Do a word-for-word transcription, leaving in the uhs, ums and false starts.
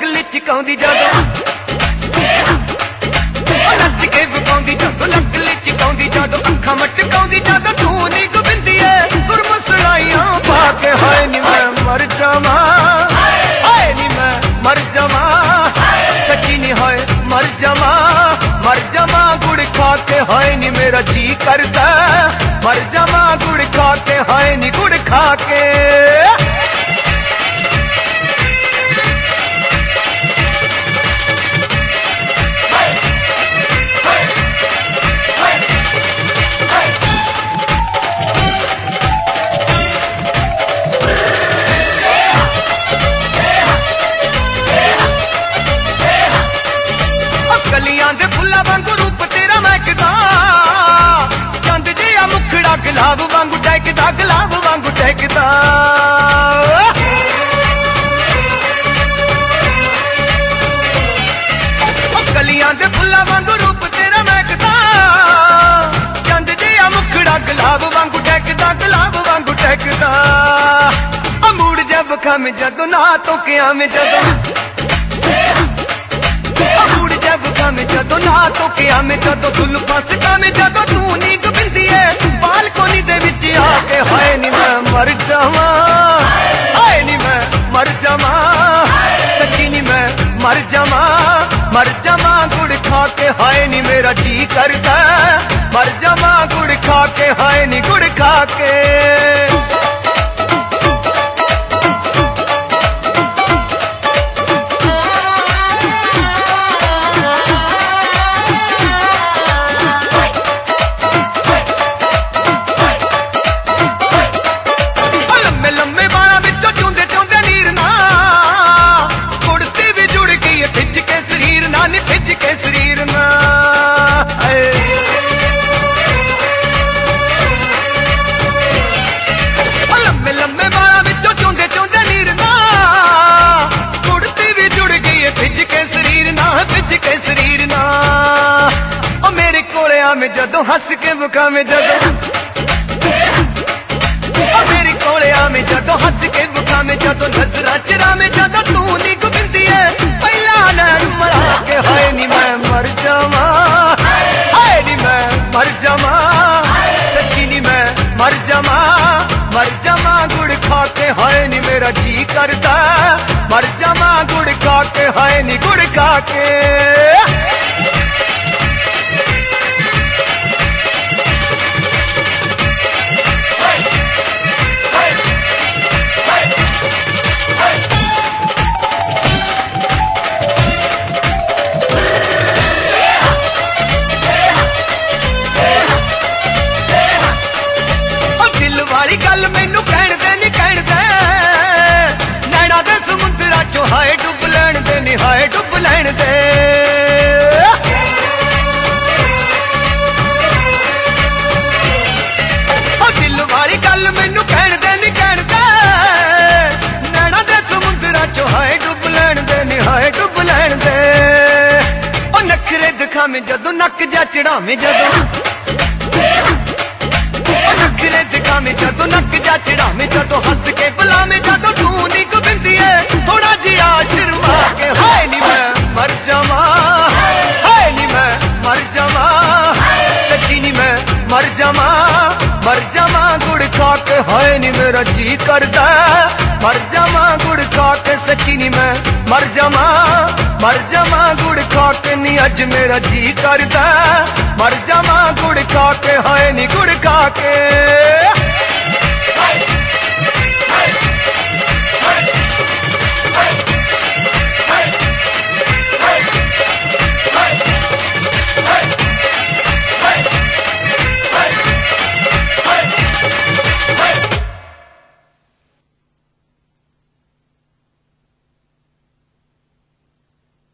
ਲੱਕ ਲਿਚਕਾਉਂਦੀ ਜਦੋਂ ਨੱਚ ਕੇ ਵਿਕਾਉਂਦੀ ਜਦੋਂ ਲੱਕ ਲਿਚਕਾਉਂਦੀ ਜਦੋਂ ਅੱਖਾਂ ਮਟਕਾਉਂਦੀ ਜਦੋਂ ਤੂੰ ਨੀ ਗੋਬਿੰਦੀ ਏ ਸੁਰਮਸੜਾਈਆਂ ਪਾ ਕੇ ਹਾਏ ਨੀ ਮੈਂ ਮਰ ਜਾਵਾਂ ਹਾਏ ਨੀ ਮੈਂ ਮਰ ਜਾਵਾਂ ਸੱਚੀ ਨੀ ਹਾਏ ਮਰ ਜਾਵਾਂ ਮਰ ਜਾਵਾਂ ਗੁੜ ਖਾ ਕੇ ਹਾਏ ਨੀ ਮੇਰਾ ਜੀ ਕਰਦਾ ਮਰ ਜਾਵਾਂ ਗੁੜ ਖਾ ਕੇ ਹਾਏ ਨੀ ਗੁੜ ਖਾ ਕੇ ਗਲੀਆਂ ਦੇ ਫੁੱਲਾਂ ਵਾਂਗੂ ਰੂਪ ਤੇਰਾ ਮਹਿਕਦਾ ਚੰਦ ਜਿਹਾ ਮੁਖੜਾ ਗੁਲਾਬ ਵਾਂਗੂ ਟਹਿਕਦਾ ਗੁਲਾਬ ਵਾਂਗੂ ਟਹਿਕਦਾ ਗਲੀਆਂ ਦੇ ਫੁੱਲਾਂ ਵਾਂਗੂ ਰੂਪ ਤੇਰਾ ਮਹਿਕਦਾ ਚੰਦ ਜਿਹਾ ਮੁਖੜਾ ਗੁਲਾਬ ਵਾਂਗੂ ਟਹਿਕਦਾ ਗੁਲਾਬ ਵਾਂਗੂ ਟਹਿਕਦਾ ਅਮੂੜ ਜਬ ਖਾਵੇਂ ਜਦੋਂ ਨਾ ਤੋਂ ਕੇ ਆਵੇਂ ਜਦੋਂ ਅਮੂੜ ਜਬ ਖਾਵੇਂ ਜਦੋਂ ਨਾ ਤੋਂ ਕੇ ਆਵੇਂ ਜਦੋਂ ਜ਼ੁਲਫਾਂ ਸਕਾਵੇਂ ਜਦੋਂ ਤੂੰ ਨੀ ਗੋਬਿੰਦੀ ਏ ਬਾਲਕੋਨੀ ਦੇ ਵਿੱਚ ਆ ਕੇ ਹਾਏ ਨੀ ਮੈਂ ਮਰ ਜਾਵਾਂ ਹਾਏ ਨੀ ਮੈਂ ਮਰ ਜਾਵਾਂ ਸੱਚੀ ਨੀ ਮੈਂ ਮਰ ਜਾਵਾਂ ਮਰ ਜਾਵਾਂ ਗੁੜ ਖਾ ਕੇ ਹਾਏ ਨੀ ਮੇਰਾ ਜੀ ਕਰਦਾ ਮਰ ਜਾਵਾਂ ਗੁੜ ਖਾ ਕੇ ਹਾਏ ਨੀ ਗੁੜ ਖਾ ਕੇ ਕੇ ਸਰੀਰ ਨਾ ਲੰਮੇ ਲੰਮੇ ਬਾਲਾਂ ਵਿੱਚੋਂ ਚੁੰਦੇ ਚੁੰਦੇ ਨੀਰ ਨਾ ਕੁੜਤੀ ਵੀ ਜੁੜ ਗਈ ਏ ਭਿੱਜ ਕੇ ਸਰੀਰ ਨਾ ਭਿੱਜ ਕੇ ਸਰੀਰ ਨਾ ਉਹ ਮੇਰੇ ਕੋਲੇ ਆਵੇਂ ਜਦੋਂ ਹੱਸ ਕੇ ਵਿਖਾਵੇਂ ਜਦੋਂ ਉਹ ਮੇਰੇ ਕੋਲੇ ਆਵੇਂ ਜਦੋਂ ਹੱਸ ਕੇ ਵਿਖਾਵੇਂ ਜਦੋਂ ਨਜ਼ਰਾਂ ਚਰਾਵੇਂ ਜਦੋਂ ਤੂੰ ਨੀ ਗੋਬਿੰਦੀ ਏ ਪਹਿਲਾਂ ਨੈਣ ਮਰਾ ਕੇ ਹਾਏ ਨੀ ਮੈਂ ਮਰ ਜਾਵਾਂ ਹਾਏ ਨੀ ਮੈਂ ਮਰ ਜਾਵਾਂ ਸੱਚੀ ਨੀ ਮੈਂ ਮਰ ਜਾਵਾਂ ਮਰ ਜਾਵਾਂ ਗੁੜ ਖਾ ਕੇ ਹਾਏ ਨੀ ਮੇਰਾ ਜੀ ਕਰਦਾ ਮਰ ਜਾਵਾਂ ਗੁੜ ਖਾ ਕੇ ਹਾਏ ਨੀ ਗੁੜ ਖਾ ਕੇ ਵਾਲੀ ਗੱਲ ਮੈਨੂੰ ਕਹਿਣ ਦੇ ਨੀ ਕਹਿਣ ਦੇ ਨੈਣਾ ਦੇ ਸਮੁੰਦਰਾਂ ਚੋਂ ਹਾਏ ਡੁੱਬ ਲੈਣ ਦੇ ਨੀ ਹਾਏ ਡੁੱਬ ਲੈਣ ਦੇ ਉਹ ਦਿਲ ਵਾਲੀ ਗੱਲ ਮੈਨੂੰ ਕਹਿਣ ਦੇ ਨੀ ਕਹਿਣ ਦੇ ਨੈਣਾ ਦੇ ਸਮੁੰਦਰਾਂ ਚੋਂ ਹਾਏ ਡੁੱਬ ਲੈਣ ਦੇ ਨੀ ਹਾਏ ਡੁੱਬ ਲੈਣ ਦੇ ਉਹ ਨਖਰੇ ਦਿਖਾਵੇਂ ਜਦੋਂ ਨੱਕ ਜਾ ਚੜਾਵੇਂ ਜਦੋਂ ਨਖਰੇ ਦਿਖਾਵੇਂ ਜਦੋਂ ਨੱਕ ਜਾ ਚੜਾਵੇਂ ਜਦੋਂ ਹੱਸ ਕੇ ਬੁਲਾਵੇਂ ਜਦੋਂ ਤੂੰ ਨੀ ਗੋਬਿੰਦੀ ਏ ਥੋੜਾ ਜਿਹਾ ਸ਼ਰਮਾ ਕੇ ਹਾਏ ਨੀ ਮੈਂ ਮਰ ਜਾਵਾਂ ਹਾਏ ਨੀ ਮੈਂ ਮਰ ਜਾਵਾਂ ਸੱਚੀ ਨੀ ਮੈਂ ਮਰ ਜਾਵਾਂ ਮਰ ਜਾਵਾਂ ਗੁੜ ਖਾ ਕੇ ਹਾਏ ਨੀ ਮੇਰਾ ਜੀ ਕਰਦਾ ਮਰ ਜਾਵਾਂ ਗੁੜ ਖਾ ਕੇ ਸੱਚੀ ਨੀ ਮੈਂ ਮਰ ਜਾਵਾਂ ਮਰ ਜਾਵਾਂ ਗੁੜ ਖਾ ਕੇ ਨੀ ਅੱਜ ਮੇਰਾ ਜੀ ਕਰਦਾ ਮਰ ਜਾਵਾਂ ਗੁੜ ਖਾ ਕੇ ਹਾਏ ਨੀ ਗੁੜ ਖਾ ਕੇ